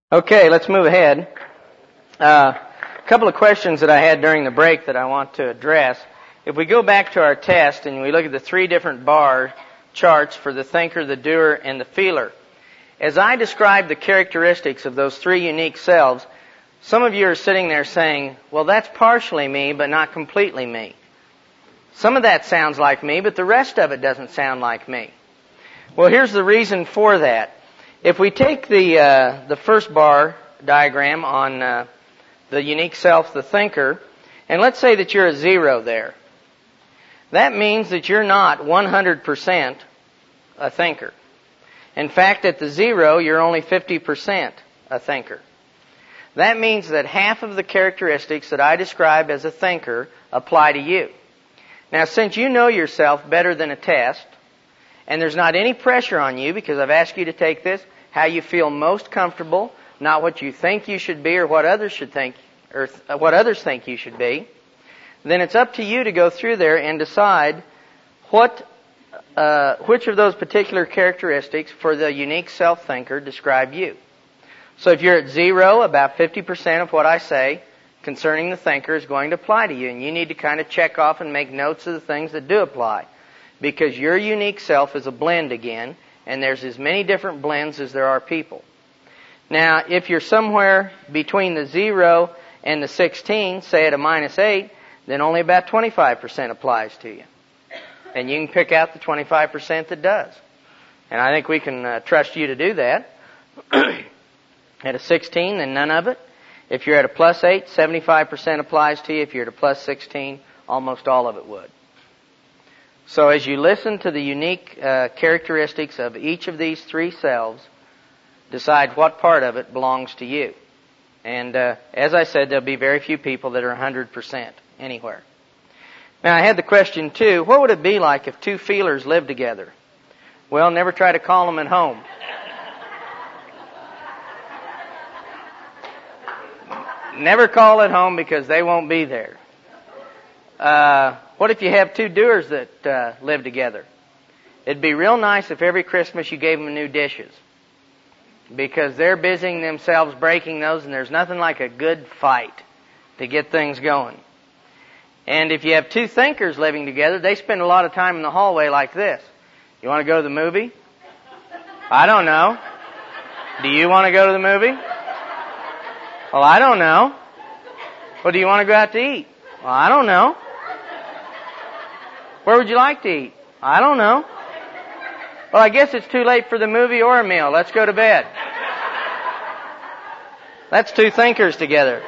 Okay, let's move ahead. A couple of questions that I had during the break that I want to address. If we go back to our test and we look at the three different bar charts for the thinker, the doer, and the feeler, as I describe the characteristics of those three unique selves, some of you are sitting there saying, well, that's partially me, but not completely me. Some of that sounds like me, but the rest of it doesn't sound like me. Well, here's the reason for that. If we take the first bar diagram on the unique self, the thinker, and let's say that you're a 0 there. That means that you're not 100% a thinker. In fact, at the 0, you're only 50% a thinker. That means that half of the characteristics that I describe as a thinker apply to you. Now, since you know yourself better than a test, and there's not any pressure on you because I've asked you to take this, how you feel most comfortable, not what you think you should be or what others should think or what others think you should be, then it's up to you to go through there and decide which of those particular characteristics for the unique self-thinker describe you. So if you're at 0, about 50% of what I say concerning the thinker is going to apply to you, and you need to kind of check off and make notes of the things that do apply. Because your unique self is a blend again, and there's as many different blends as there are people. Now, if you're somewhere between the 0 and the 16, say at a -8, then only about 25% applies to you. And you can pick out the 25% that does. And I think we can trust you to do that. At a 16, then none of it. If you're at a +8, 75% applies to you. If you're at a +16, almost all of it would. So as you listen to the unique characteristics of each of these three selves, decide what part of it belongs to you. And as I said, there'll be very few people that are 100% anywhere. Now, I had the question, too, what would it be like if two feelers lived together? Well, never try to call them at home. Never call at home because they won't be there. What if you have two doers that live together? It'd be real nice if every Christmas you gave them new dishes. Because they're busying themselves breaking those, and there's nothing like a good fight to get things going. And if you have two thinkers living together, they spend a lot of time in the hallway like this. You want to go to the movie? I don't know. Do you want to go to the movie? Well, I don't know. Well, do you want to go out to eat? Well, I don't know. Where would you like to eat? I don't know. Well, I guess it's too late for the movie or a meal. Let's go to bed. That's two thinkers together.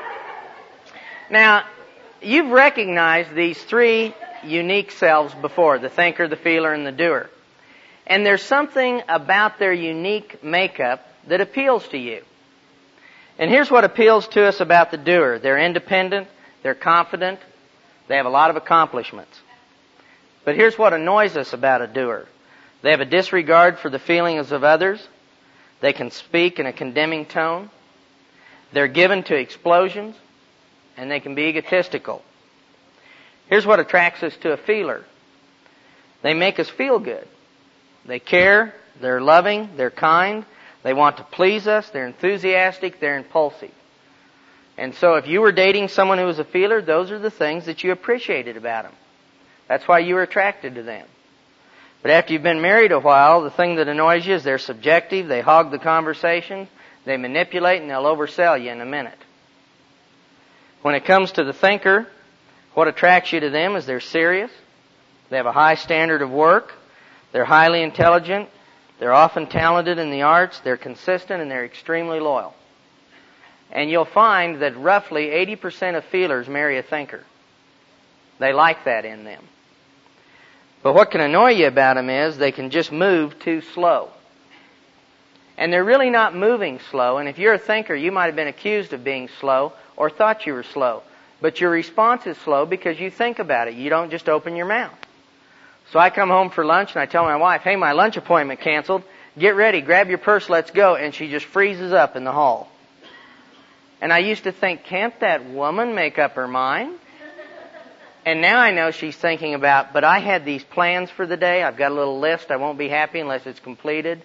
Now, you've recognized these three unique selves before, the thinker, the feeler, and the doer. And there's something about their unique makeup that appeals to you. And here's what appeals to us about the doer. They're independent, they're confident, they have a lot of accomplishments. But here's what annoys us about a doer. They have a disregard for the feelings of others. They can speak in a condemning tone. They're given to explosions. And they can be egotistical. Here's what attracts us to a feeler. They make us feel good. They care. They're loving. They're kind. They want to please us. They're enthusiastic. They're impulsive. And so if you were dating someone who was a feeler, those are the things that you appreciated about them. That's why you were attracted to them. But after you've been married a while, the thing that annoys you is they're subjective, they hog the conversation, they manipulate, and they'll oversell you in a minute. When it comes to the thinker, what attracts you to them is they're serious, they have a high standard of work, they're highly intelligent, they're often talented in the arts, they're consistent, and they're extremely loyal. And you'll find that roughly 80% of feelers marry a thinker. They like that in them. But what can annoy you about them is they can just move too slow. And they're really not moving slow. And if you're a thinker, you might have been accused of being slow or thought you were slow. But your response is slow because you think about it. You don't just open your mouth. So I come home for lunch and I tell my wife, hey, my lunch appointment canceled. Get ready, grab your purse, let's go. And she just freezes up in the hall. And I used to think, can't that woman make up her mind? And now I know she's thinking about, but I had these plans for the day. I've got a little list. I won't be happy unless it's completed.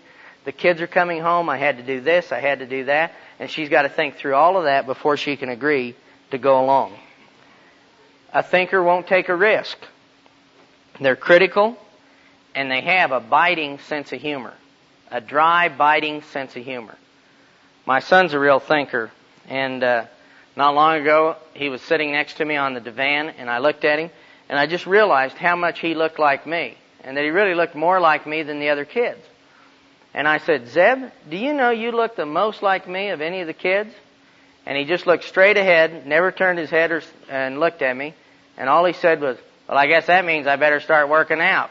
The kids are coming home. I had to do this. I had to do that. And she's got to think through all of that before she can agree to go along. A thinker won't take a risk. They're critical, and they have a biting sense of humor. A dry, biting sense of humor. My son's a real thinker, and not long ago he was sitting next to me on the divan, and I looked at him, and I just realized how much he looked like me, and that he really looked more like me than the other kids. And I said, Zeb, do you know you look the most like me of any of the kids? And he just looked straight ahead, never turned his head and looked at me, and all he said was, well, I guess that means I better start working out.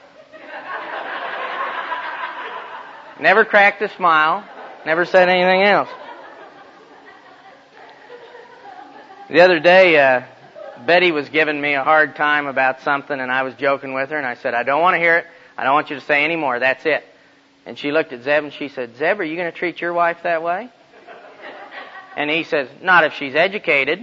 Never cracked a smile, never said anything else. The other day, Betty was giving me a hard time about something, and I was joking with her, and I said, I don't want to hear it. I don't want you to say any more. That's it. And she looked at Zeb, and she said, Zeb, are you going to treat your wife that way? And he says, not if she's educated.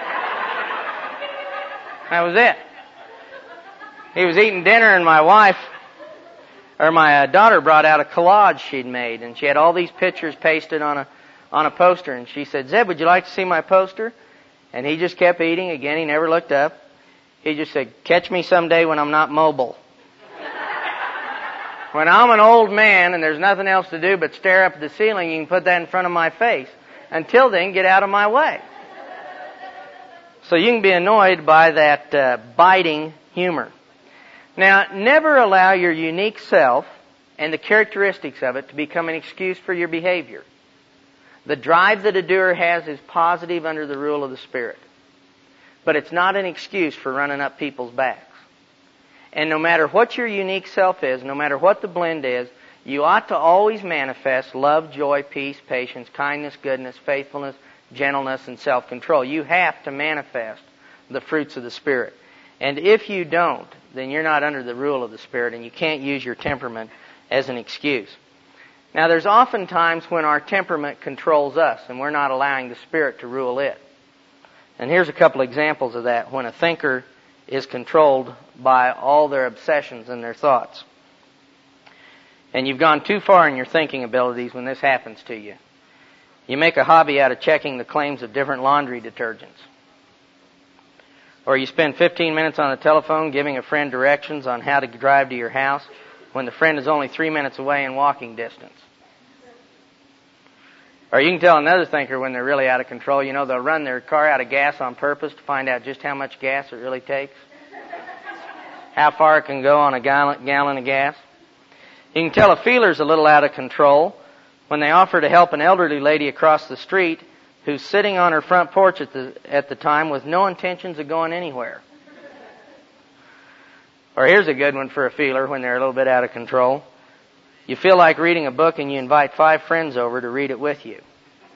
That was it. He was eating dinner, and my daughter brought out a collage she'd made, and she had all these pictures pasted on a poster, and she said, Zeb, would you like to see my poster? And he just kept eating. Again, he never looked up. He just said, catch me someday when I'm not mobile. When I'm an old man and there's nothing else to do but stare up at the ceiling, you can put that in front of my face. Until then, get out of my way. So you can be annoyed by that biting humor. Now, never allow your unique self and the characteristics of it to become an excuse for your behavior. The drive that a doer has is positive under the rule of the Spirit. But it's not an excuse for running up people's backs. And no matter what your unique self is, no matter what the blend is, you ought to always manifest love, joy, peace, patience, kindness, goodness, faithfulness, gentleness, and self-control. You have to manifest the fruits of the Spirit. And if you don't, then you're not under the rule of the Spirit, and you can't use your temperament as an excuse. Now, there's often times when our temperament controls us, and we're not allowing the Spirit to rule it. And here's a couple examples of that, when a thinker is controlled by all their obsessions and their thoughts. And you've gone too far in your thinking abilities when this happens to you. You make a hobby out of checking the claims of different laundry detergents. Or you spend 15 minutes on the telephone giving a friend directions on how to drive to your house when the friend is only 3 minutes away in walking distance. Or you can tell another thinker when they're really out of control, you know, they'll run their car out of gas on purpose to find out just how much gas it really takes. How far it can go on a gallon of gas. You can tell a feeler's a little out of control when they offer to help an elderly lady across the street who's sitting on her front porch at the time with no intentions of going anywhere. Or here's a good one for a feeler when they're a little bit out of control. You feel like reading a book and you invite 5 friends over to read it with you.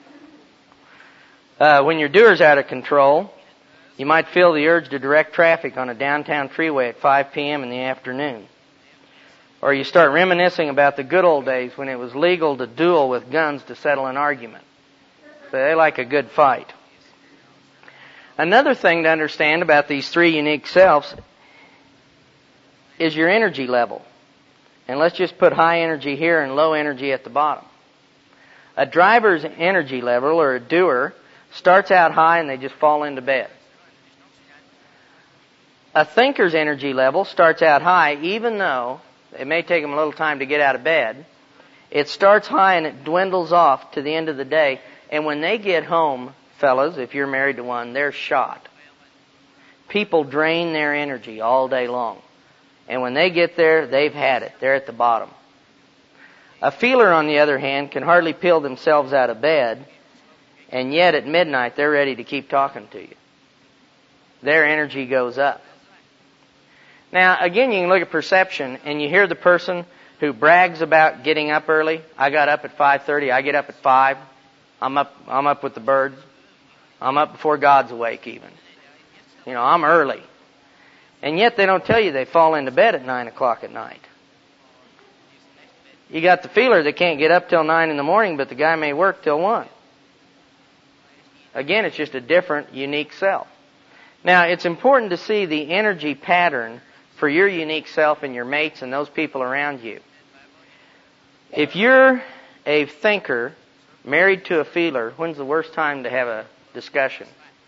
When your doer's out of control, you might feel the urge to direct traffic on a downtown freeway at 5 p.m. in the afternoon. Or you start reminiscing about the good old days when it was legal to duel with guns to settle an argument. So they like a good fight. Another thing to understand about these 3 unique selves is your energy level. And let's just put high energy here and low energy at the bottom. A driver's energy level, or a doer, starts out high and they just fall into bed. A thinker's energy level starts out high, even though it may take them a little time to get out of bed. It starts high and it dwindles off to the end of the day. And when they get home, fellas, if you're married to one, they're shot. People drain their energy all day long. And when they get there, they've had it. They're at the bottom. A feeler, on the other hand, can hardly peel themselves out of bed, and yet at midnight they're ready to keep talking to you. Their energy goes up. Now, again, you can look at perception, and you hear the person who brags about getting up early. I got up at 5:30. I get up at 5. I'm up with the birds. I'm up before God's awake even. You know, I'm early. And yet they don't tell you they fall into bed at 9 o'clock at night. You got the feeler that can't get up till 9 in the morning, but the guy may work till 1. Again, it's just a different, unique self. Now, it's important to see the energy pattern for your unique self and your mates and those people around you. If you're a thinker married to a feeler, when's the worst time to have a discussion?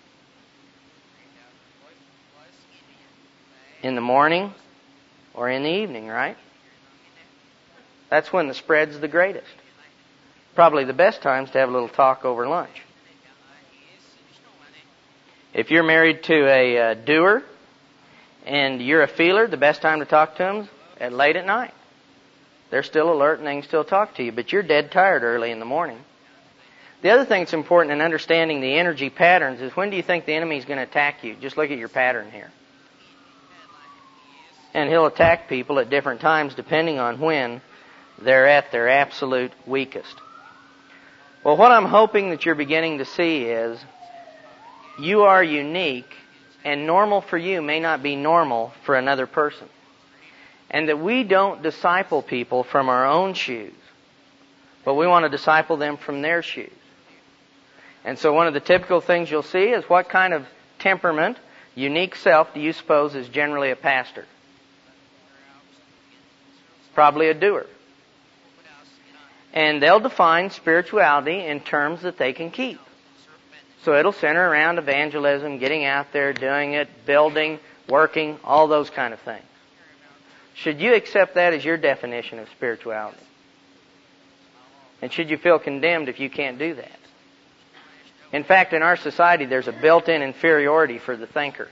In the morning or in the evening, right? That's when the spread's the greatest. Probably the best times to have a little talk over lunch. If you're married to a doer and you're a feeler, the best time to talk to them is at late at night. They're still alert and they can still talk to you, but you're dead tired early in the morning. The other thing that's important in understanding the energy patterns is, when do you think the enemy is going to attack you? Just look at your pattern here. And he'll attack people at different times depending on when they're at their absolute weakest. Well, what I'm hoping that you're beginning to see is you are unique, and normal for you may not be normal for another person. And that we don't disciple people from our own shoes, but we want to disciple them from their shoes. And so one of the typical things you'll see is, what kind of temperament, unique self, do you suppose is generally a pastor? Probably a doer. And they'll define spirituality in terms that they can keep. So it'll center around evangelism, getting out there, doing it, building, working, all those kind of things. Should you accept that as your definition of spirituality? And should you feel condemned if you can't do that? In fact, in our society, there's a built-in inferiority for the thinker.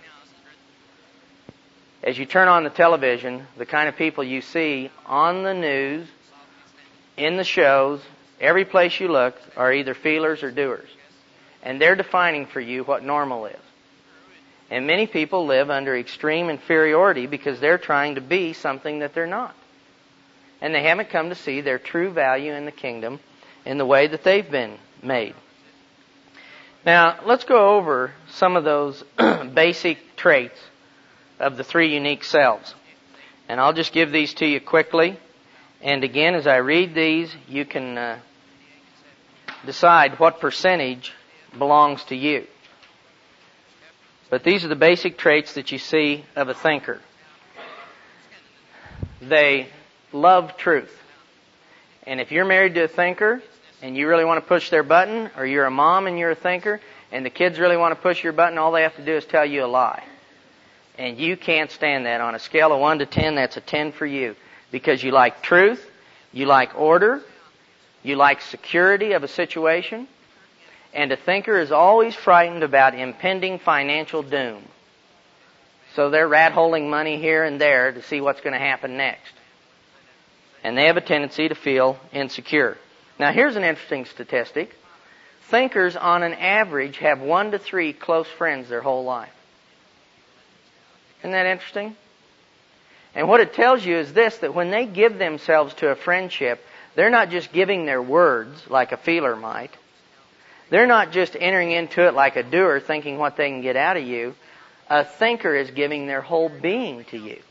As you turn on the television, the kind of people you see on the news, in the shows, every place you look, are either feelers or doers. And they're defining for you what normal is. And many people live under extreme inferiority because they're trying to be something that they're not. And they haven't come to see their true value in the kingdom in the way that they've been made. Now, let's go over some of those basic traits of the three unique selves. And I'll just give these to you quickly. And again, as I read these, you can decide what percentage belongs to you. But these are the basic traits that you see of a thinker. They love truth. And if you're married to a thinker and you really want to push their button, or you're a mom and you're a thinker and the kids really want to push your button, all they have to do is tell you a lie. And you can't stand that. On a scale of 1 to 10, that's a 10 for you. Because you like truth, you like order, you like security of a situation. And a thinker is always frightened about impending financial doom. So they're rat-holing money here and there to see what's going to happen next. And they have a tendency to feel insecure. Now here's an interesting statistic. Thinkers on an average have 1 to 3 close friends their whole life. Isn't that interesting? And what it tells you is this, that when they give themselves to a friendship, they're not just giving their words like a feeler might. They're not just entering into it like a doer, thinking what they can get out of you. A thinker is giving their whole being to you.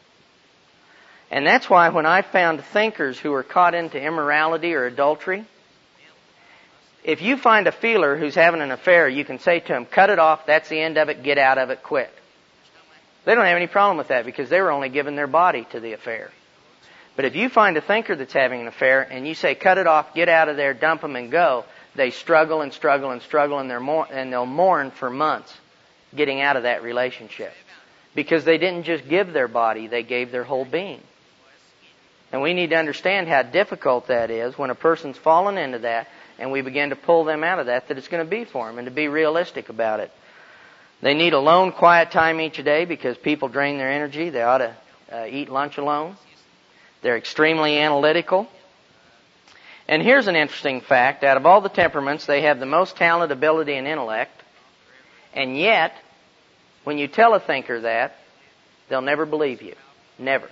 And that's why when I found thinkers who were caught into immorality or adultery, if you find a feeler who's having an affair, you can say to him, cut it off, that's the end of it, get out of it, quit. They don't have any problem with that because they were only giving their body to the affair. But if you find a thinker that's having an affair and you say, cut it off, get out of there, dump them and go, they struggle and struggle and struggle, and they'll mourn for months getting out of that relationship. Because they didn't just give their body, they gave their whole being. And we need to understand how difficult that is when a person's fallen into that and we begin to pull them out of that it's going to be for them, and to be realistic about it. They need alone, quiet time each day because people drain their energy. They ought to eat lunch alone. They're extremely analytical. And here's an interesting fact. Out of all the temperaments, they have the most talent, ability, and intellect. And yet, when you tell a thinker that, they'll never believe you. Never.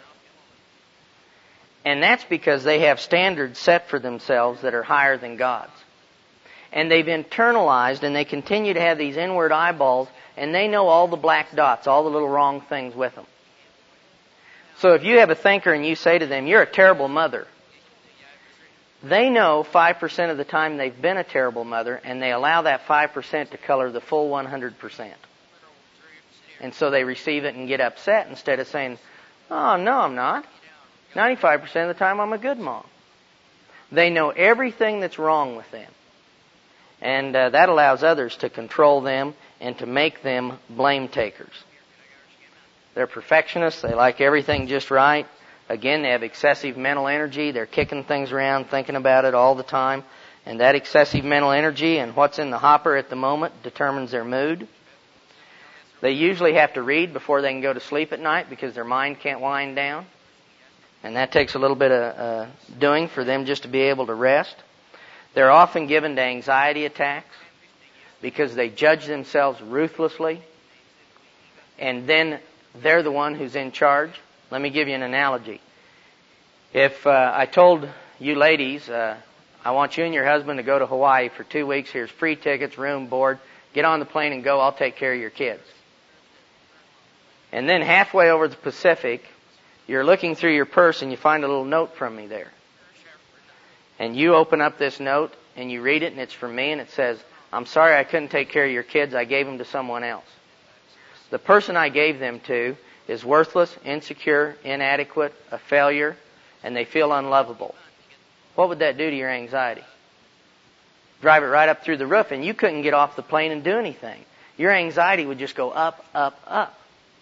And that's because they have standards set for themselves that are higher than God's. And they've internalized, and they continue to have these inward eyeballs, and they know all the black dots, all the little wrong things with them. So if you have a thinker and you say to them, you're a terrible mother, they know 5% of the time they've been a terrible mother, and they allow that 5% to color the full 100%. And so they receive it and get upset instead of saying, oh, no, I'm not. 95% of the time I'm a good mom. They know everything that's wrong with them. And that allows others to control them and to make them blame takers. They're perfectionists. They like everything just right. Again, they have excessive mental energy. They're kicking things around, thinking about it all the time. And that excessive mental energy and what's in the hopper at the moment determines their mood. They usually have to read before they can go to sleep at night because their mind can't wind down. And that takes a little bit of doing for them just to be able to rest. They're often given to anxiety attacks because they judge themselves ruthlessly. And then they're the one who's in charge. Let me give you an analogy. If I told you ladies, I want you and your husband to go to Hawaii for 2 weeks. Here's free tickets, room, board. Get on the plane and go. I'll take care of your kids. And then halfway over the Pacific, you're looking through your purse and you find a little note from me there. And you open up this note and you read it and it's from me and it says, I'm sorry I couldn't take care of your kids. I gave them to someone else. The person I gave them to is worthless, insecure, inadequate, a failure, and they feel unlovable. What would that do to your anxiety? Drive it right up through the roof and you couldn't get off the plane and do anything. Your anxiety would just go up, up, up.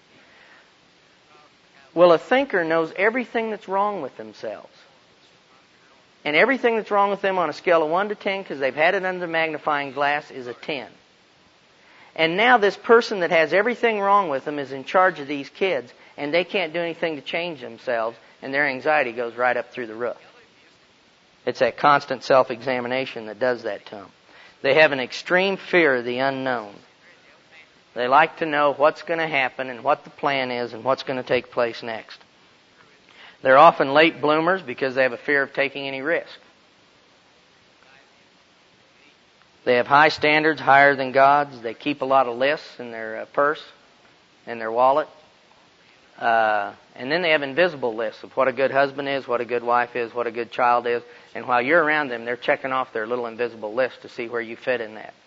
Well, a thinker knows everything that's wrong with themselves. And everything that's wrong with them on a scale of 1 to 10, because they've had it under the magnifying glass, is a 10. And now this person that has everything wrong with them is in charge of these kids, and they can't do anything to change themselves, and their anxiety goes right up through the roof. It's that constant self-examination that does that to them. They have an extreme fear of the unknown. They like to know what's going to happen and what the plan is and what's going to take place next. They're often late bloomers because they have a fear of taking any risk. They have high standards, higher than God's. They keep a lot of lists in their purse and their wallet. And then they have invisible lists of what a good husband is, what a good wife is, what a good child is. And while you're around them, they're checking off their little invisible list to see where you fit in that.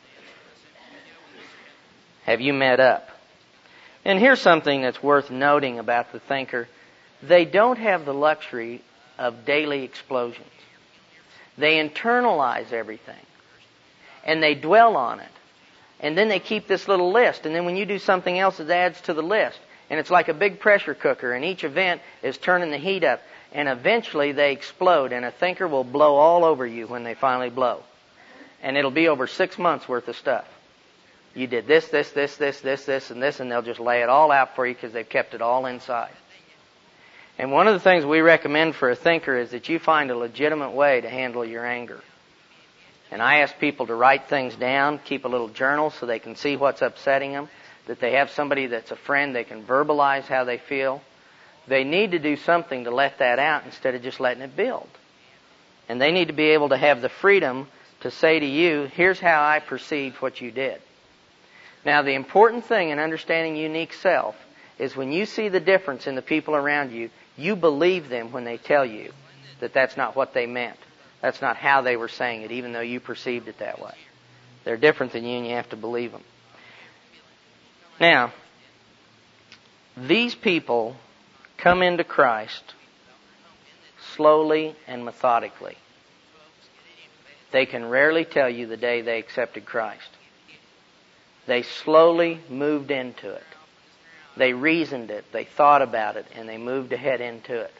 Have you met up? And here's something that's worth noting about the thinker. They don't have the luxury of daily explosions. They internalize everything. And they dwell on it. And then they keep this little list. And then when you do something else, it adds to the list. And it's like a big pressure cooker. And each event is turning the heat up. And eventually they explode. And a thinker will blow all over you when they finally blow. And it'll be over 6 months worth of stuff. You did this, and this, and they'll just lay it all out for you because they've kept it all inside. And one of the things we recommend for a thinker is that you find a legitimate way to handle your anger. And I ask people to write things down, keep a little journal so they can see what's upsetting them, that they have somebody that's a friend they can verbalize how they feel. They need to do something to let that out instead of just letting it build. And they need to be able to have the freedom to say to you, here's how I perceived what you did. Now, the important thing in understanding unique self is when you see the difference in the people around you, you believe them when they tell you that that's not what they meant. That's not how they were saying it, even though you perceived it that way. They're different than you, and you have to believe them. Now, these people come into Christ slowly and methodically. They can rarely tell you the day they accepted Christ. They slowly moved into it. They reasoned it, they thought about it, and they moved ahead into it.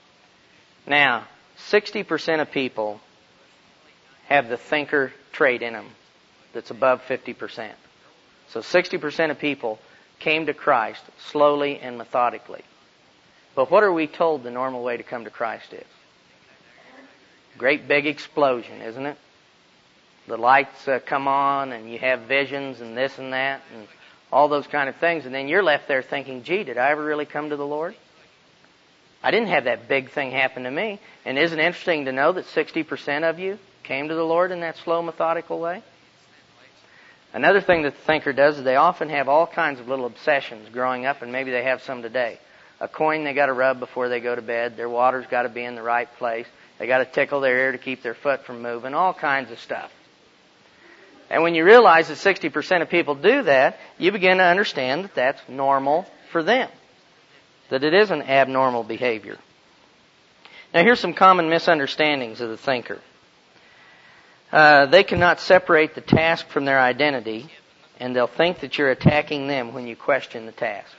Now, 60% of people have the thinker trait in them that's above 50%. So 60% of people came to Christ slowly and methodically. But what are we told the normal way to come to Christ is? Great big explosion, isn't it? The lights come on and you have visions and this and that and all those kind of things. And then you're left there thinking, gee, did I ever really come to the Lord? I didn't have that big thing happen to me. And isn't it interesting to know that 60% of you came to the Lord in that slow, methodical way? Another thing that the thinker does is they often have all kinds of little obsessions growing up, and maybe they have some today. A coin they got to rub before they go to bed. Their water's got to be in the right place. They got to tickle their ear to keep their foot from moving. All kinds of stuff. And when you realize that 60% of people do that, you begin to understand that that's normal for them. That it is an abnormal behavior. Now here's some common misunderstandings of the thinker. They cannot separate the task from their identity, and they'll think that you're attacking them when you question the task.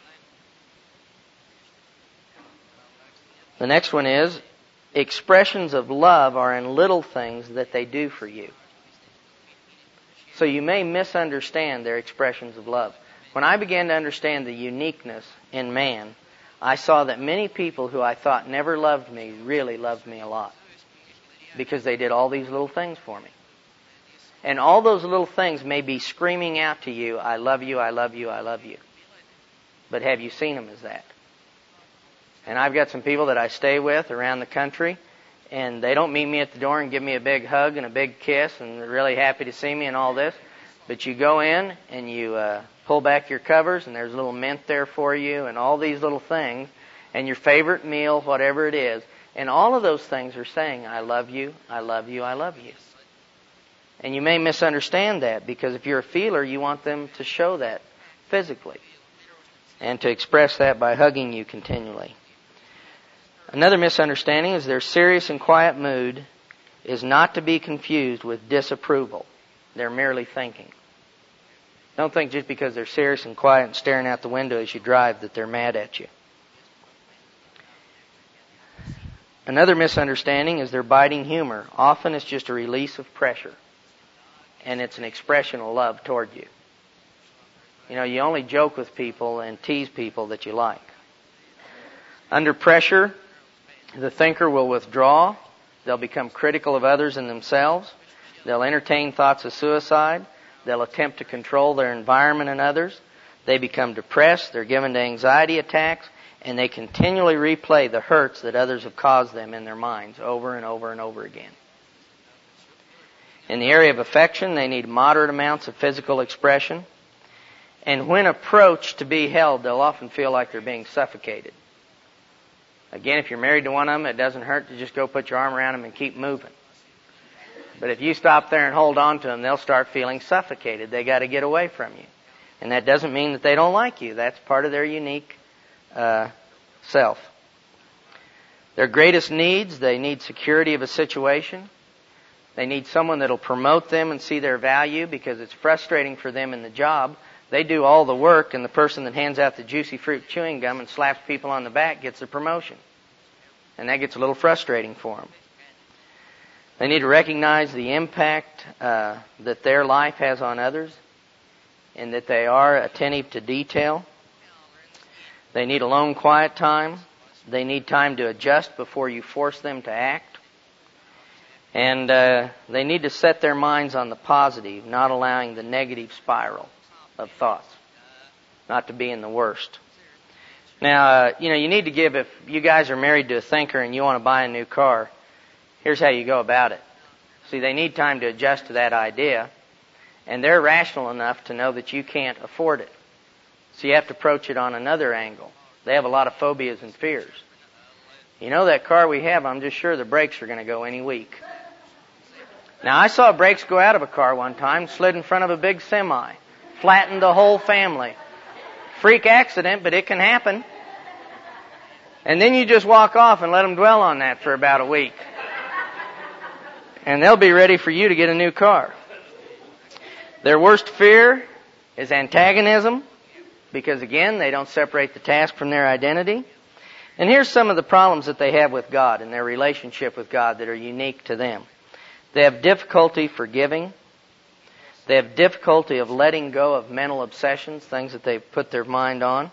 The next one is, expressions of love are in little things that they do for you. So you may misunderstand their expressions of love. When I began to understand the uniqueness in man, I saw that many people who I thought never loved me really loved me a lot, because they did all these little things for me. And all those little things may be screaming out to you, I love you, I love you, I love you. But have you seen them as that? And I've got some people that I stay with around the country, and they don't meet me at the door and give me a big hug and a big kiss, and they're really happy to see me and all this. But you go in and you pull back your covers, and there's a little mint there for you, and all these little things, and your favorite meal, whatever it is. And all of those things are saying, I love you, I love you, I love you. And you may misunderstand that, because if you're a feeler, you want them to show that physically and to express that by hugging you continually. Another misunderstanding is their serious and quiet mood is not to be confused with disapproval. They're merely thinking. Don't think just because they're serious and quiet and staring out the window as you drive that they're mad at you. Another misunderstanding is their biting humor. Often it's just a release of pressure, and it's an expression of love toward you. You know, you only joke with people and tease people that you like. Under pressure, the thinker will withdraw. They'll become critical of others and themselves. They'll entertain thoughts of suicide. They'll attempt to control their environment and others. They become depressed. They're given to anxiety attacks. And they continually replay the hurts that others have caused them in their minds over and over and over again. In the area of affection, they need moderate amounts of physical expression. And when approached to be held, they'll often feel like they're being suffocated. Again, if you're married to one of them, it doesn't hurt to just go put your arm around them and keep moving. But if you stop there and hold on to them, they'll start feeling suffocated. They got to get away from you. And that doesn't mean that they don't like you. That's part of their unique self. Their greatest needs, they need security of a situation. They need someone that'll promote them and see their value, because it's frustrating for them in the job. They do all the work, and the person that hands out the juicy fruit chewing gum and slaps people on the back gets the promotion. And that gets a little frustrating for them. They need to recognize the impact that their life has on others, and that they are attentive to detail. They need alone quiet time. They need time to adjust before you force them to act. And they need to set their minds on the positive, not allowing the negative spiral of thoughts, not to be in the worst. Now, you need to give, if you guys are married to a thinker and you want to buy a new car, here's how you go about it. See, they need time to adjust to that idea, and they're rational enough to know that you can't afford it. So you have to approach it on another angle. They have a lot of phobias and fears. You know, that car we have, I'm just sure the brakes are going to go any week. Now, I saw brakes go out of a car one time, slid in front of a big semi, flattened the whole family. Freak accident, but it can happen. And then you just walk off and let them dwell on that for about a week. And they'll be ready for you to get a new car. Their worst fear is antagonism, because again, they don't separate the task from their identity. And here's some of the problems that they have with God and their relationship with God that are unique to them. They have difficulty forgiving. They have difficulty of letting go of mental obsessions, things that they've put their mind on.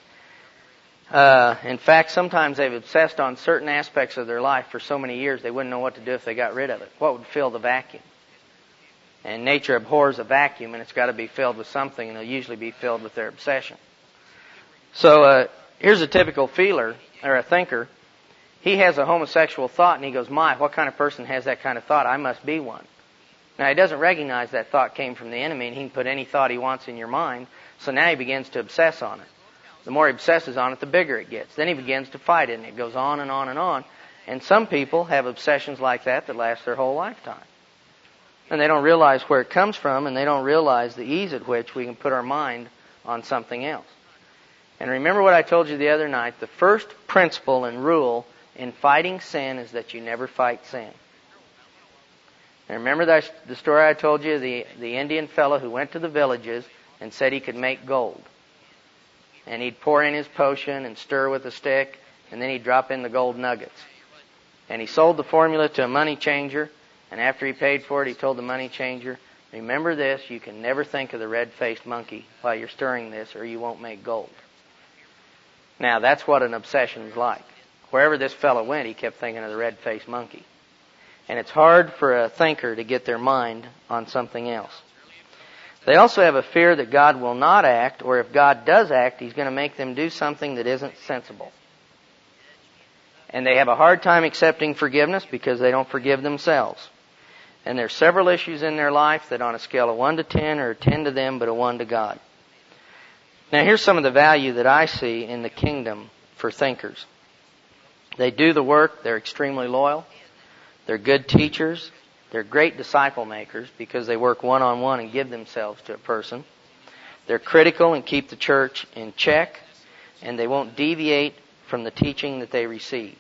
In fact, sometimes they've obsessed on certain aspects of their life for so many years they wouldn't know what to do if they got rid of it. What would fill the vacuum? And nature abhors a vacuum, and it's got to be filled with something, and it'll usually be filled with their obsession. So here's a typical feeler, or a thinker. He has a homosexual thought, and he goes, my, what kind of person has that kind of thought? I must be one. Now, he doesn't recognize that thought came from the enemy, and he can put any thought he wants in your mind, so now he begins to obsess on it. The more he obsesses on it, the bigger it gets. Then he begins to fight it, and it goes on and on and on. And some people have obsessions like that last their whole lifetime. And they don't realize where it comes from, and they don't realize the ease at which we can put our mind on something else. And remember what I told you the other night, the first principle and rule in fighting sin is that you never fight sin. And remember the story I told you, the Indian fellow who went to the villages and said he could make gold. And he'd pour in his potion and stir with a stick, and then he'd drop in the gold nuggets. And he sold the formula to a money changer, and after he paid for it, he told the money changer, remember this, you can never think of the red-faced monkey while you're stirring this, or you won't make gold. Now, that's what an obsession's like. Wherever this fellow went, he kept thinking of the red-faced monkey. And it's hard for a thinker to get their mind on something else. They also have a fear that God will not act, or if God does act, He's going to make them do something that isn't sensible. And they have a hard time accepting forgiveness because they don't forgive themselves. And there's several issues in their life that on a scale of 1 to 10 are a 10 to them, but a 1 to God. Now here's some of the value that I see in the kingdom for thinkers. They do the work, they're extremely loyal, they're good teachers, they're great disciple makers because they work one-on-one and give themselves to a person. They're critical and keep the church in check, and they won't deviate from the teaching that they receive.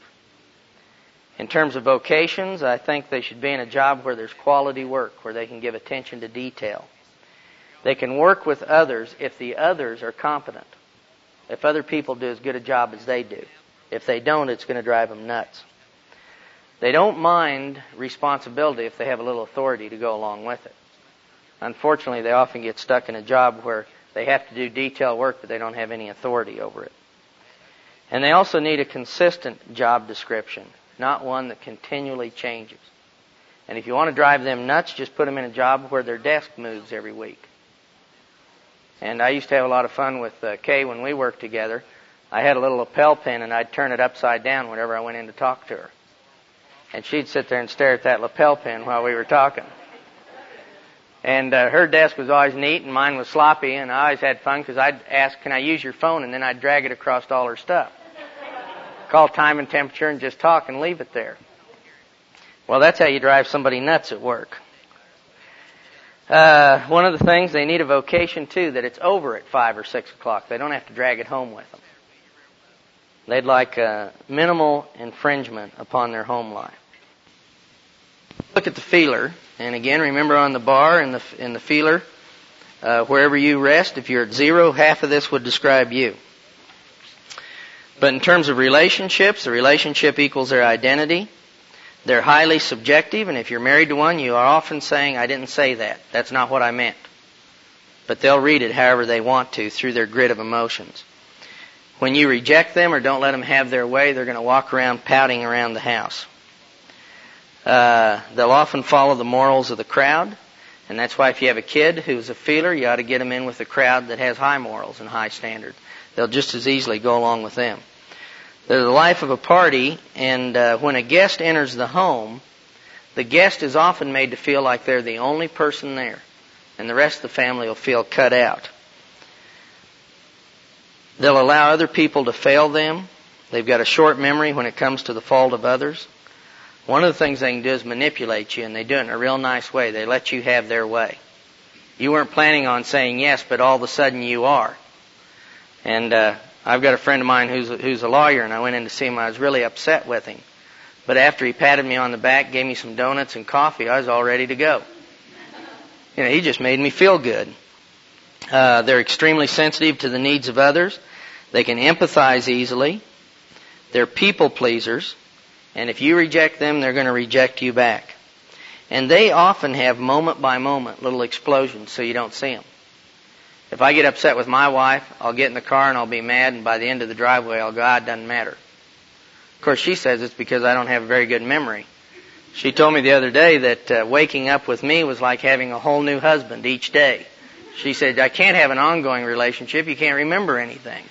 In terms of vocations, I think they should be in a job where there's quality work, where they can give attention to detail. They can work with others if the others are competent. If other people do as good a job as they do. If they don't, it's going to drive them nuts. They don't mind responsibility if they have a little authority to go along with it. Unfortunately, they often get stuck in a job where they have to do detail work, but they don't have any authority over it. And they also need a consistent job description, not one that continually changes. And if you want to drive them nuts, just put them in a job where their desk moves every week. And I used to have a lot of fun with Kay when we worked together. I had a little lapel pin, and I'd turn it upside down whenever I went in to talk to her. And she'd sit there and stare at that lapel pin while we were talking. And her desk was always neat, and mine was sloppy, and I always had fun because I'd ask, can I use your phone? And then I'd drag it across all her stuff. Call time and temperature and just talk and leave it there. Well, that's how you drive somebody nuts at work. One of the things, they need a vocation, too, that it's over at 5 or 6 o'clock. They don't have to drag it home with them. They'd like minimal infringement upon their home life. Look at the feeler. And again, remember on the bar in the feeler, wherever you rest, if you're at 0, half of this would describe you. But in terms of relationships, the relationship equals their identity. They're highly subjective, and if you're married to one, you are often saying, I didn't say that. That's not what I meant. But they'll read it however they want to through their grid of emotions. When you reject them or don't let them have their way, they're going to walk around pouting around the house. They'll often follow the morals of the crowd, and that's why if you have a kid who's a feeler, you ought to get them in with a crowd that has high morals and high standards. They'll just as easily go along with them. They're the life of a party, and when a guest enters the home, the guest is often made to feel like they're the only person there, and the rest of the family will feel cut out. They'll allow other people to fail them. They've got a short memory when it comes to the fault of others. One of the things they can do is manipulate you, and they do it in a real nice way. They let you have their way. You weren't planning on saying yes, but all of a sudden you are. And I've got a friend of mine who's a lawyer, and I went in to see him. I was really upset with him. But after he patted me on the back, gave me some donuts and coffee, I was all ready to go. You know, he just made me feel good. They're extremely sensitive to the needs of others. They can empathize easily. They're people pleasers. And if you reject them, they're going to reject you back. And they often have moment by moment little explosions so you don't see them. If I get upset with my wife, I'll get in the car and I'll be mad, and by the end of the driveway I'll go, it doesn't matter. Of course, she says it's because I don't have a very good memory. She told me the other day that waking up with me was like having a whole new husband each day. She said, I can't have an ongoing relationship. You can't remember anything.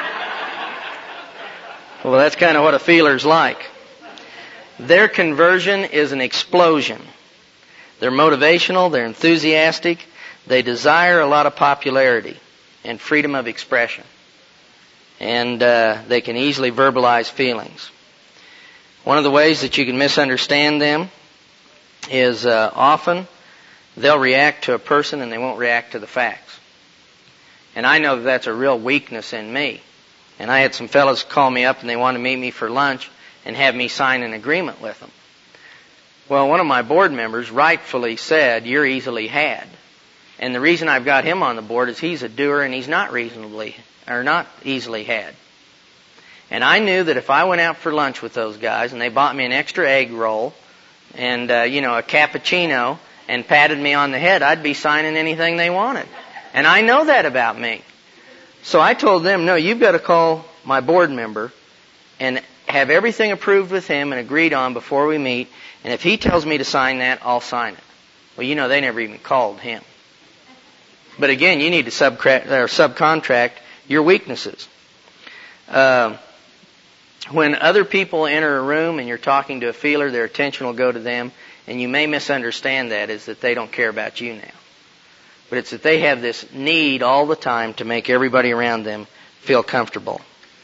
Well, that's kind of what a feeler's like. Their conversion is an explosion. They're motivational. They're enthusiastic. They desire a lot of popularity and freedom of expression. And they can easily verbalize feelings. One of the ways that you can misunderstand them is often they'll react to a person and they won't react to the facts. And I know that that's a real weakness in me. And I had some fellows call me up and they wanted to meet me for lunch and have me sign an agreement with them. Well, one of my board members rightfully said, "You're easily had." And the reason I've got him on the board is he's a doer and he's not not easily had. And I knew that if I went out for lunch with those guys and they bought me an extra egg roll and, a cappuccino and patted me on the head, I'd be signing anything they wanted. And I know that about me. So I told them, no, you've got to call my board member and have everything approved with him and agreed on before we meet. And if he tells me to sign that, I'll sign it. Well, they never even called him. But again, you need to subcontract your weaknesses. When other people enter a room and you're talking to a feeler, their attention will go to them, and you may misunderstand that as that they don't care about you now. But it's that they have this need all the time to make everybody around them feel comfortable.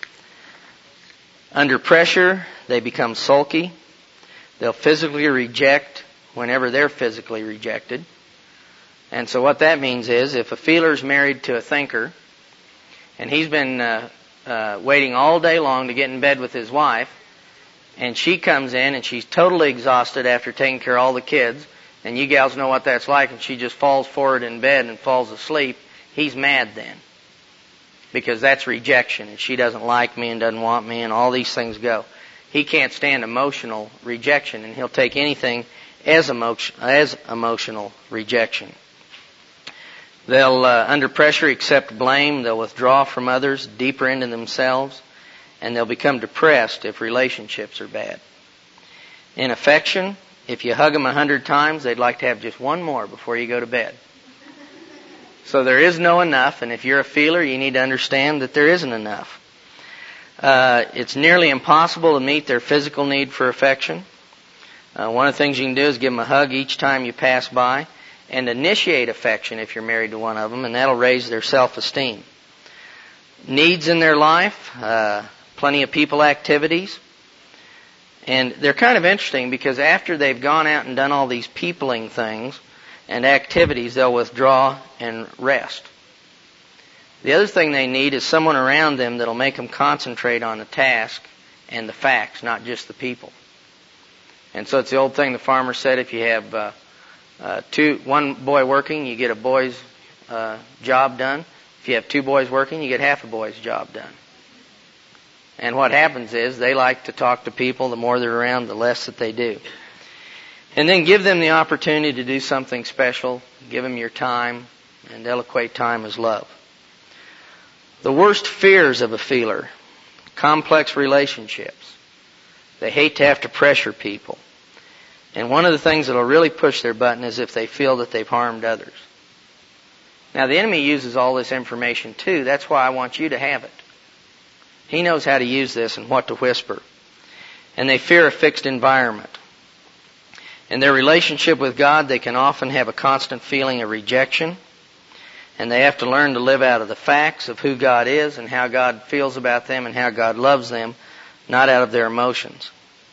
Under pressure, they become sulky. They'll physically reject whenever they're physically rejected. And so what that means is if a feeler's married to a thinker and he's been waiting all day long to get in bed with his wife, and she comes in and she's totally exhausted after taking care of all the kids, and you gals know what that's like, and she just falls forward in bed and falls asleep, he's mad then. Because that's rejection, and she doesn't like me and doesn't want me, and all these things go. He can't stand emotional rejection, and he'll take anything as emotional rejection. They'll, under pressure, accept blame. They'll withdraw from others deeper into themselves, and they'll become depressed if relationships are bad. In affection, if you hug them 100 times, they'd like to have just one more before you go to bed. So there is no enough, and if you're a feeler, you need to understand that there isn't enough. It's nearly impossible to meet their physical need for affection. One of the things you can do is give them a hug each time you pass by, and initiate affection if you're married to one of them, and that'll raise their self-esteem. Needs in their life, plenty of people activities. And they're kind of interesting because after they've gone out and done all these peopling things and activities, they'll withdraw and rest. The other thing they need is someone around them that'll make them concentrate on the task and the facts, not just the people. And so it's the old thing the farmer said, if you have one boy working, you get a boy's job done. If you have two boys working, you get half a boy's job done. And what happens is they like to talk to people. The more they're around, the less that they do. And then give them the opportunity to do something special. Give them your time, and they'll equate time as love. The worst fears of a feeler: complex relationships. They hate to have to pressure people. And one of the things that will really push their button is if they feel that they've harmed others. Now, the enemy uses all this information too. That's why I want you to have it. He knows how to use this and what to whisper. And they fear a fixed environment. In their relationship with God, they can often have a constant feeling of rejection. And they have to learn to live out of the facts of who God is and how God feels about them and how God loves them, not out of their emotions.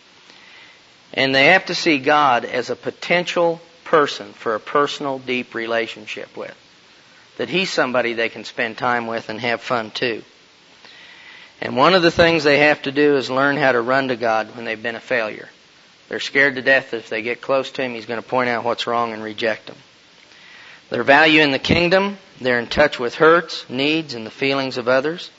And they have to see God as a potential person for a personal, deep relationship with. That He's somebody they can spend time with and have fun too. And one of the things they have to do is learn how to run to God when they've been a failure. They're scared to death that if they get close to Him, He's going to point out what's wrong and reject them. Their value in the kingdom, they're in touch with hurts, needs, and the feelings of others.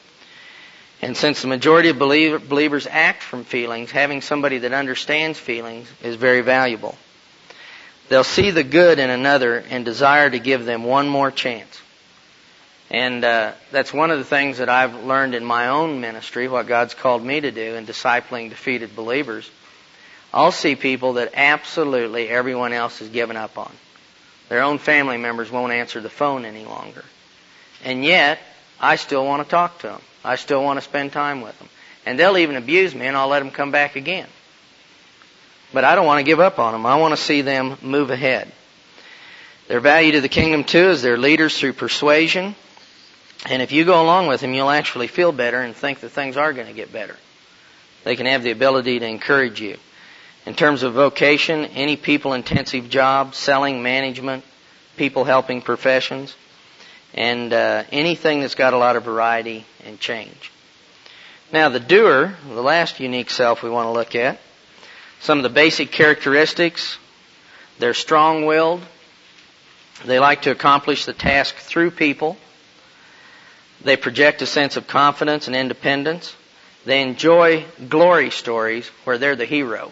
And since the majority of believers act from feelings, having somebody that understands feelings is very valuable. They'll see the good in another and desire to give them one more chance. And that's one of the things that I've learned in my own ministry, what God's called me to do in discipling defeated believers. I'll see people that absolutely everyone else has given up on. Their own family members won't answer the phone any longer. And yet, I still want to talk to them. I still want to spend time with them. And they'll even abuse me, and I'll let them come back again. But I don't want to give up on them. I want to see them move ahead. Their value to the kingdom, too, is they're leaders through persuasion. And if you go along with them, you'll actually feel better and think that things are going to get better. They can have the ability to encourage you. In terms of vocation, any people-intensive job, selling, management, people-helping professions, and anything that's got a lot of variety and change. Now, the doer, the last unique self we want to look at, Some of the basic characteristics: they're strong-willed. They like to accomplish the task through people. They project a sense of confidence and independence. They enjoy glory stories where they're the hero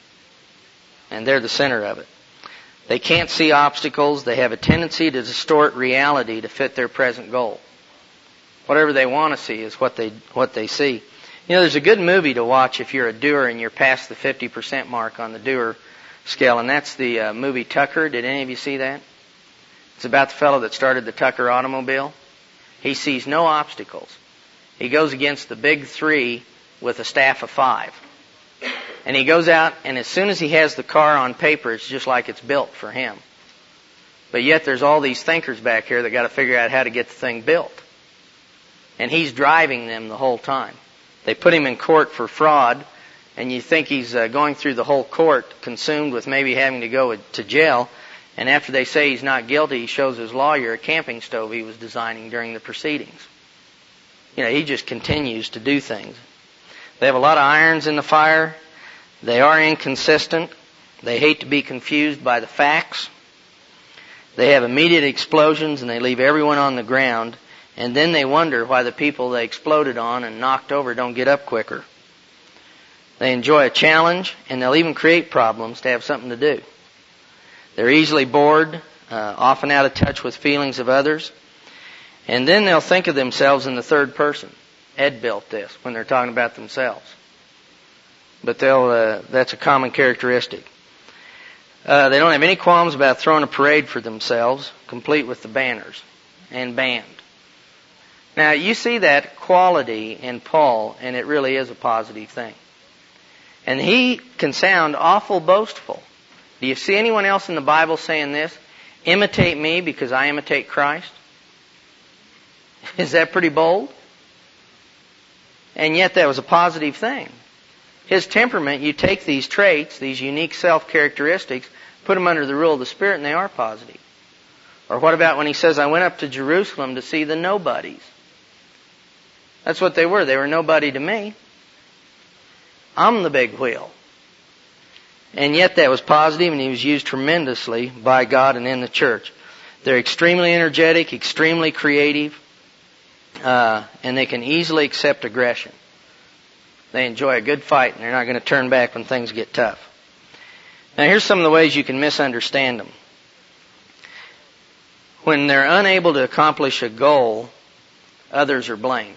and they're the center of it. They can't see obstacles. They have a tendency to distort reality to fit their present goal. Whatever they want to see is what they see. You know, there's a good movie to watch if you're a doer and you're past the 50% mark on the doer scale, and that's the movie Tucker. Did any of you see that? It's about the fellow that started the Tucker automobile. He sees no obstacles. He goes against the big three with a staff of 5. And he goes out, and as soon as he has the car on paper, it's just like it's built for him. But yet there's all these thinkers back here that got to figure out how to get the thing built. And he's driving them the whole time. They put him in court for fraud, and you think he's going through the whole court consumed with maybe having to go to jail. And after they say he's not guilty, he shows his lawyer a camping stove he was designing during the proceedings. You know, he just continues to do things. They have a lot of irons in the fire. They are inconsistent. They hate to be confused by the facts. They have immediate explosions, and they leave everyone on the ground. And then they wonder why the people they exploded on and knocked over don't get up quicker. They enjoy a challenge, and they'll even create problems to have something to do. They're easily bored, often out of touch with feelings of others. And then they'll think of themselves in the third person. Ed built this when they're talking about themselves. But that's a common characteristic. They don't have any qualms about throwing a parade for themselves, complete with the banners and band. Now, you see that quality in Paul, and it really is a positive thing. And he can sound awful boastful. Do you see anyone else in the Bible saying this? Imitate me because I imitate Christ? Is that pretty bold? And yet that was a positive thing. His temperament, you take these traits, these unique self-characteristics, put them under the rule of the Spirit, and they are positive. Or what about when he says, I went up to Jerusalem to see the nobodies? That's what they were. They were nobody to me. I'm the big wheel. And yet that was positive, and he was used tremendously by God and in the church. They're extremely energetic, extremely creative, and they can easily accept aggression. They enjoy a good fight, and they're not going to turn back when things get tough. Now here's some of the ways you can misunderstand them. When they're unable to accomplish a goal, others are blamed.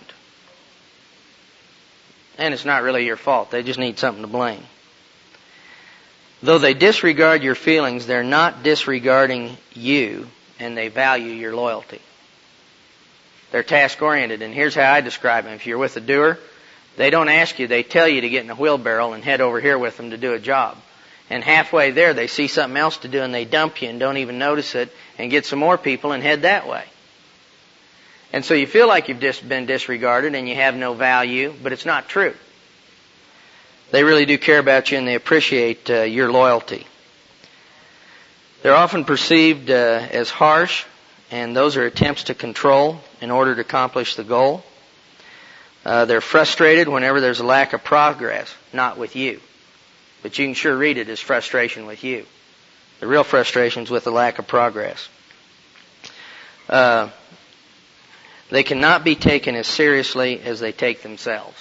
And it's not really your fault. They just need something to blame. Though they disregard your feelings, they're not disregarding you, and they value your loyalty. They're task-oriented, and here's how I describe them. If you're with a doer, they don't ask you, they tell you to get in a wheelbarrow and head over here with them to do a job. And halfway there, they see something else to do, and they dump you and don't even notice it, and get some more people and head that way. And so you feel like you've just been disregarded and you have no value, but it's not true. They really do care about you, and they appreciate your loyalty. They're often perceived as harsh, and those are attempts to control in order to accomplish the goal. They're frustrated whenever there's a lack of progress, not with you. But you can sure read it as frustration with you. The real frustration is with the lack of progress. They cannot be taken as seriously as they take themselves.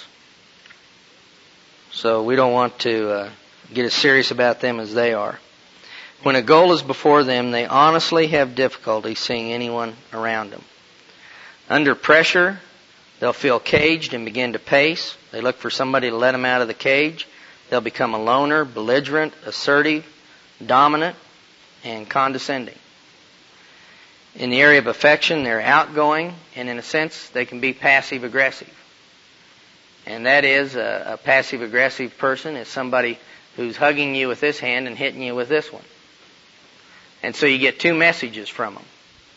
So we don't want to get as serious about them as they are. When a goal is before them, they honestly have difficulty seeing anyone around them. Under pressure, they'll feel caged and begin to pace. They look for somebody to let them out of the cage. They'll become a loner, belligerent, assertive, dominant, and condescending. In the area of affection, they're outgoing, and in a sense, they can be passive-aggressive. And that is, a passive-aggressive person is somebody who's hugging you with this hand and hitting you with this one. And so you get two messages from them.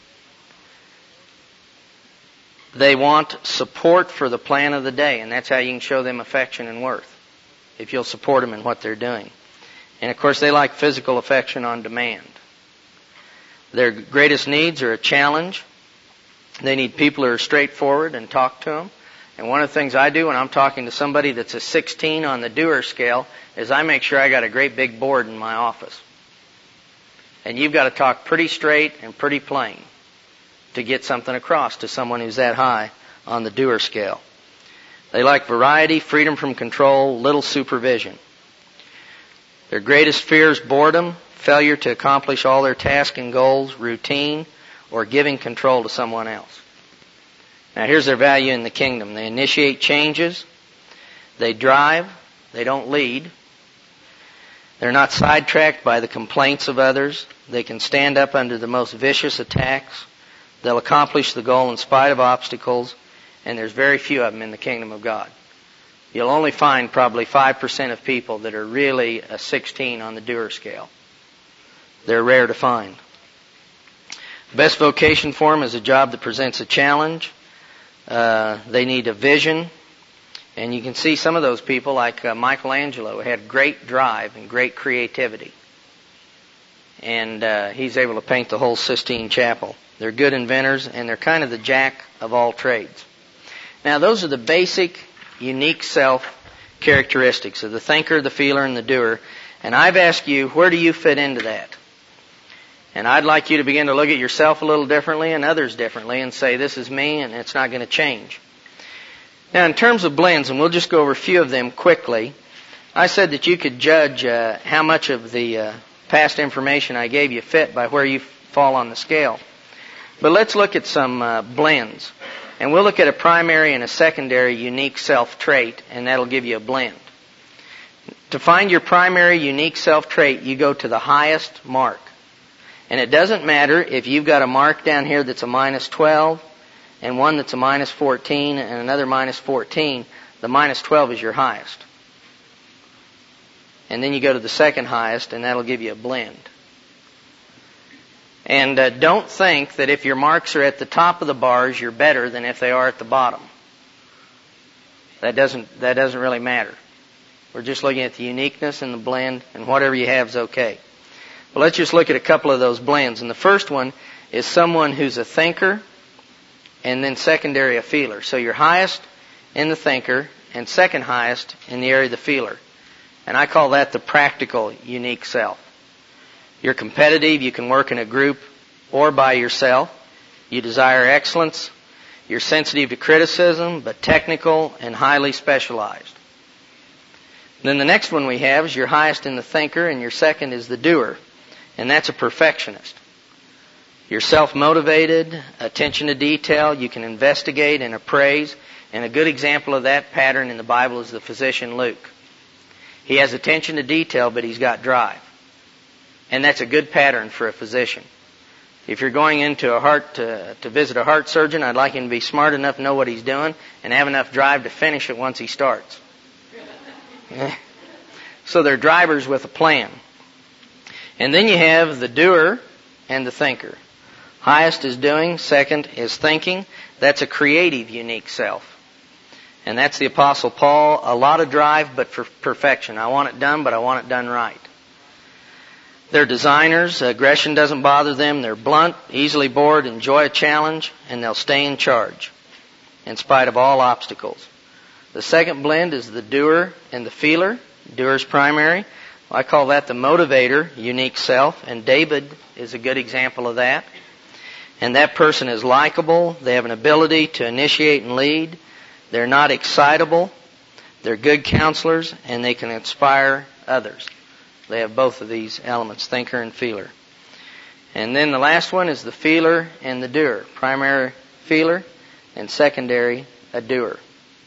They want support for the plan of the day, and that's how you can show them affection and worth, if you'll support them in what they're doing. And of course, they like physical affection on demand. Their greatest needs are a challenge. They need people who are straightforward and talk to them. And one of the things I do when I'm talking to somebody that's a 16 on the doer scale is I make sure I got a great big board in my office. And you've got to talk pretty straight and pretty plain to get something across to someone who's that high on the doer scale. They like variety, freedom from control, little supervision. Their greatest fear is boredom, failure to accomplish all their tasks and goals, routine, or giving control to someone else. Now here's their value in the kingdom. They initiate changes. They drive. They don't lead. They're not sidetracked by the complaints of others. They can stand up under the most vicious attacks. They'll accomplish the goal in spite of obstacles. And there's very few of them in the kingdom of God. You'll only find probably 5% of people that are really a 16 on the doer scale. They're rare to find. The best vocation for them is a job that presents a challenge. They need a vision. And you can see some of those people, like Michelangelo, had great drive and great creativity. And he's able to paint the whole Sistine Chapel. They're good inventors, and they're kind of the jack of all trades. Now, those are the basic, unique self characteristics of the thinker, the feeler, and the doer. And I've asked you, where do you fit into that? And I'd like you to begin to look at yourself a little differently and others differently and say, this is me, and it's not going to change. Now, in terms of blends, and we'll just go over a few of them quickly, I said that you could judge how much of the past information I gave you fit by where you fall on the scale. But let's look at some blends. And we'll look at a primary and a secondary unique self-trait, and that'll give you a blend. To find your primary unique self-trait, you go to the highest mark. And it doesn't matter if you've got a mark down here that's a minus 12, and one that's a minus 14, and another minus 14. The minus 12 is your highest. And then you go to the second highest, and that'll give you a blend. And don't think that if your marks are at the top of the bars, you're better than if they are at the bottom. That doesn't really matter. We're just looking at the uniqueness and the blend, and whatever you have is okay. Well, let's just look at a couple of those blends. And the first one is someone who's a thinker, and then secondary a feeler. So you're highest in the thinker, and second highest in the area of the feeler. And I call that the practical unique self. You're competitive. You can work in a group or by yourself. You desire excellence. You're sensitive to criticism, but technical and highly specialized. Then the next one we have is your highest in the thinker, and your second is the doer. And that's a perfectionist. You're self-motivated, attention to detail. You can investigate and appraise. And a good example of that pattern in the Bible is the physician Luke. He has attention to detail, but he's got drive. And that's a good pattern for a physician. If you're going into a heart to visit a heart surgeon, I'd like him to be smart enough to know what he's doing and have enough drive to finish it once he starts. So they're drivers with a plan. And then you have the doer and the thinker. Highest is doing, second is thinking. That's a creative, unique self. And that's the Apostle Paul. A lot of drive, but for perfection. I want it done, but I want it done right. They're designers. Aggression doesn't bother them. They're blunt, easily bored, enjoy a challenge, and they'll stay in charge in spite of all obstacles. The second blend is the doer and the feeler. Doer's primary. I call that the motivator, unique self, and David is a good example of that. And that person is likable. They have an ability to initiate and lead. They're not excitable. They're good counselors, and they can inspire others. They have both of these elements, thinker and feeler. And then the last one is the feeler and the doer. Primary feeler and secondary a doer.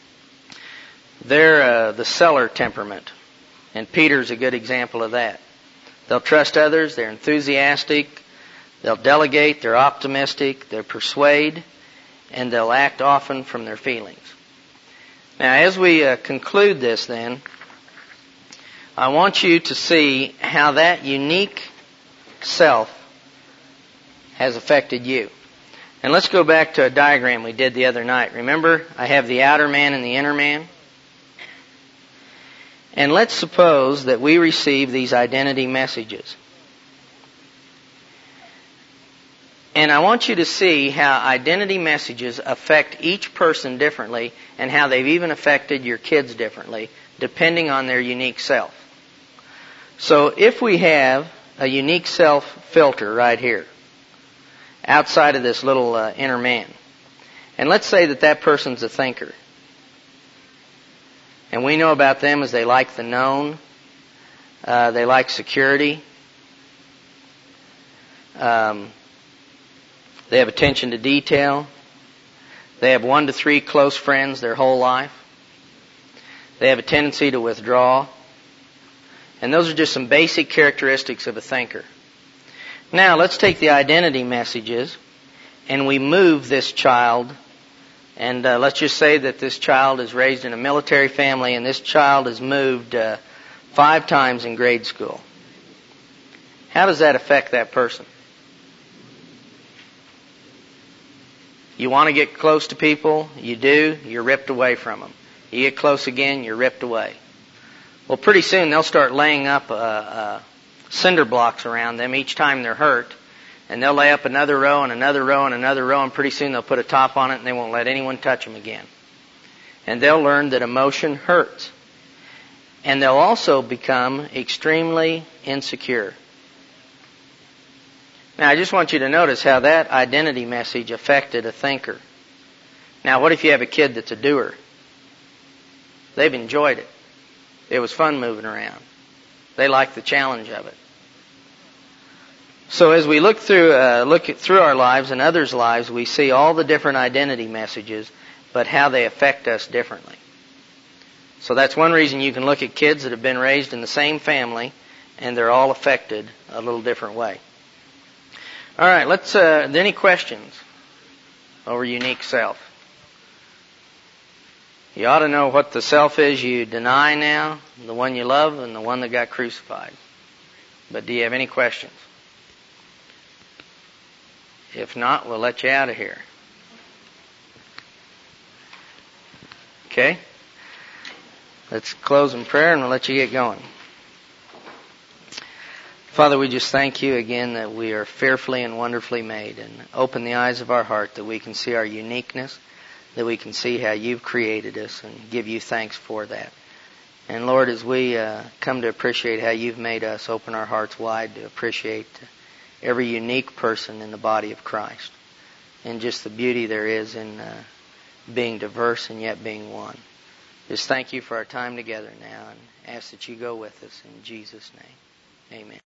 They're the seller temperament. And Peter's a good example of that. They'll trust others. They're enthusiastic. They'll delegate. They're optimistic. They'll persuade. And they'll act often from their feelings. Now, as we conclude this then, I want you to see how that unique self has affected you. And let's go back to a diagram we did the other night. Remember, I have the outer man and the inner man. And let's suppose that we receive these identity messages. And I want you to see how identity messages affect each person differently and how they've even affected your kids differently, depending on their unique self. So if we have a unique self filter right here, outside of this little inner man, and let's say that that person's a thinker, and we know about them as they like the known, they like security, they have attention to detail. They have 1 to 3 close friends their whole life. They have a tendency to withdraw. And those are just some basic characteristics of a thinker. Now, let's take the identity messages and we move this child. And let's just say that this child is raised in a military family and this child is moved 5 times in grade school. How does that affect that person? You want to get close to people, you do, you're ripped away from them. You get close again, you're ripped away. Well, pretty soon they'll start laying up cinder blocks around them each time they're hurt, and they'll lay up another row and another row and another row, and pretty soon they'll put a top on it and they won't let anyone touch them again. And they'll learn that emotion hurts. And they'll also become extremely insecure. Now, I just want you to notice how that identity message affected a thinker. Now, what if you have a kid that's a doer? They've enjoyed it. It was fun moving around. They like the challenge of it. So as we look through our lives and others' lives, we see all the different identity messages, but how they affect us differently. So that's one reason you can look at kids that have been raised in the same family, and they're all affected a little different way. All right, let's. Any questions over unique self? You ought to know what the self is you deny now, the one you love, and the one that got crucified. But do you have any questions? If not, we'll let you out of here. Okay? Let's close in prayer and we'll let you get going. Father, we just thank you again that we are fearfully and wonderfully made, and open the eyes of our heart that we can see our uniqueness, that we can see how you've created us and give you thanks for that. And Lord, as we come to appreciate how you've made us, open our hearts wide to appreciate every unique person in the body of Christ and just the beauty there is in being diverse and yet being one. Just thank you for our time together now and ask that you go with us in Jesus' name. Amen.